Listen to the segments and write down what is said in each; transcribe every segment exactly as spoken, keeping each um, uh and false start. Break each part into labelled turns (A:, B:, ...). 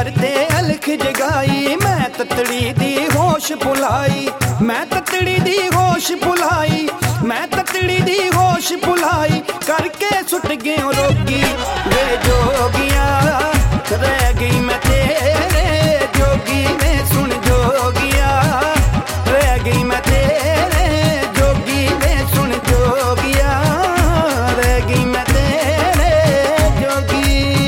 A: करते अलख जगाई। मैं ततड़ी दी होश भुलाई, मैं ततड़ी दी होश भुलाई, मैं ततड़ी दी होश भुलाई। करके सुट गए रोगी वे जोगिया, रह गई मैं तेरे जोगी में सुन जोगिया, रह गई मैं तेरे जोगी में सुन जोगिया, रह गई मैं तेरे जोगी।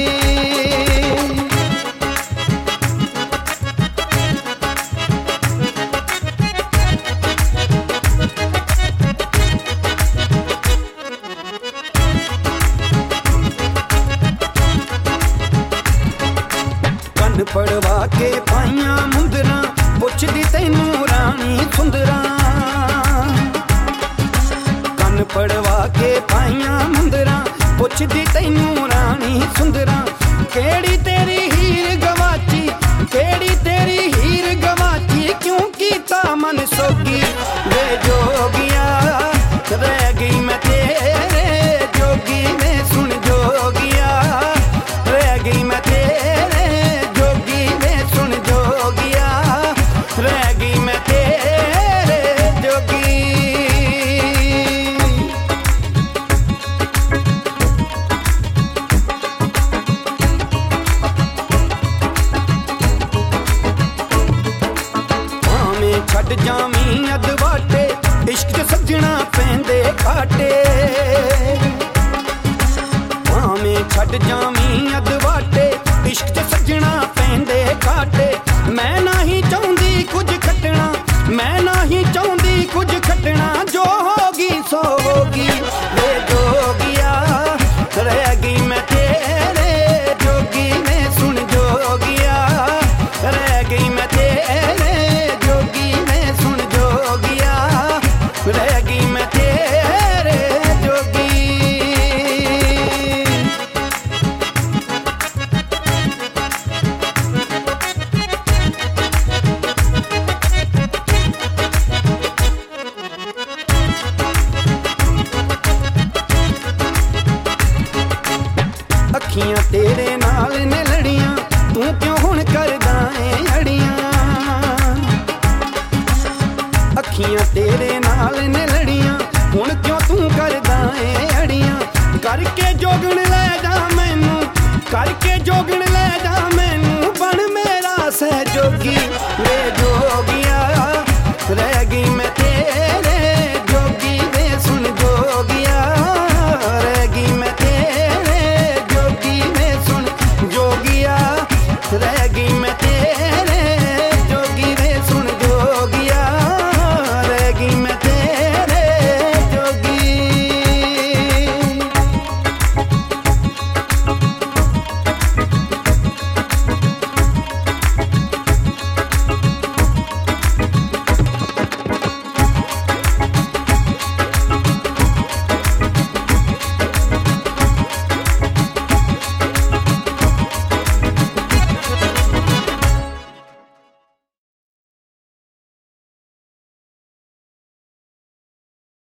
A: पड़वा के पाइया मुंदरा पुछदी तैनू रानी सुंदरा, कन पड़वा के पाइया मुंदरा पुछदी तैनू रानी सुंदरा। केड़ी तेरी हीर गवाची, केड़ी तेरी हीर गवाची, क्यों कीता मन सोगी वे जोगिया, रह गई मैं तेरे जोगी में सुन जोगिया, रह गई मैं तेरे रह गई मैं तेरे जोगी। भावें छड्ड जावीं अदवाटे, इश्क च सज्जणा पैंदे घाटे। भावें छड्ड जावीं अदवाटे, इश्क च सज्जणा पैंदे घाटे। मैं नहीं चाहुंदी कुछ खटना, मैं नहीं चाहुंदी कुछ खटना, जो होगी सो होगी वे जोगिया, रह गई मैं तेरे जोगी में सुन जोगिया, रह गई मैं तेरे जोगी में सुन जोगिया, रह गई मैं तेरे जोगी। अखियां तेरे नाल ने लड़ियां, तू क्यों हुण करदा ऐ अड़ियां। अखियां तेरे नाल ने लड़ियां, हुण क्यों तू करदा ऐ अड़ियां। करके जोगण लै जा मैनू, करके जोगण